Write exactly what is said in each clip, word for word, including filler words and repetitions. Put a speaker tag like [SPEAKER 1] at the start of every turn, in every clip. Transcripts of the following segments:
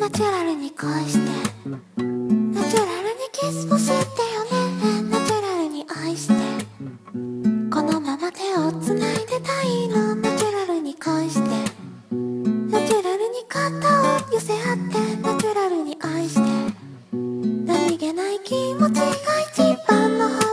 [SPEAKER 1] ナチュラルに恋して、ナチュラルにキスもしてよね。ナチュラルに愛して、このまま手をつないでたいの。ナチュラルに恋して、ナチュラルに肩を寄せ合って、ナチュラルに愛して、何気ない気持ちが一番の本物。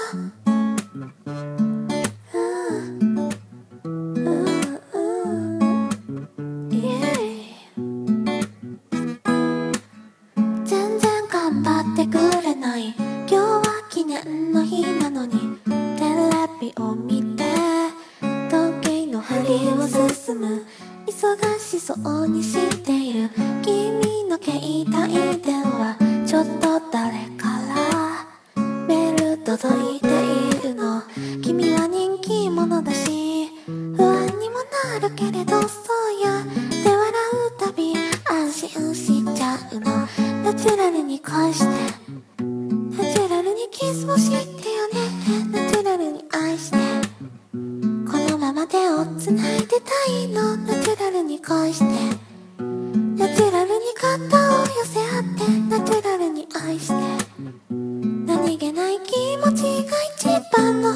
[SPEAKER 1] 全然頑張ってくれない。今日は記念の日なのにテレビを見て時計の針を進む。忙しそうにしている君の携帯電話、ちょっと誰からメール届いているの。君は人気者だし不安にもなるけれど、そうやって笑うたび安心しちゃうの。ナチュラルに恋して、ナチュラルにキスもしてよね。ナチュラルに愛して、このまま手をつないでたいの。ナチュラルに恋して、ナチュラルに肩を寄せ合って、ナチュラルに愛して、何気ない気持ちが一番の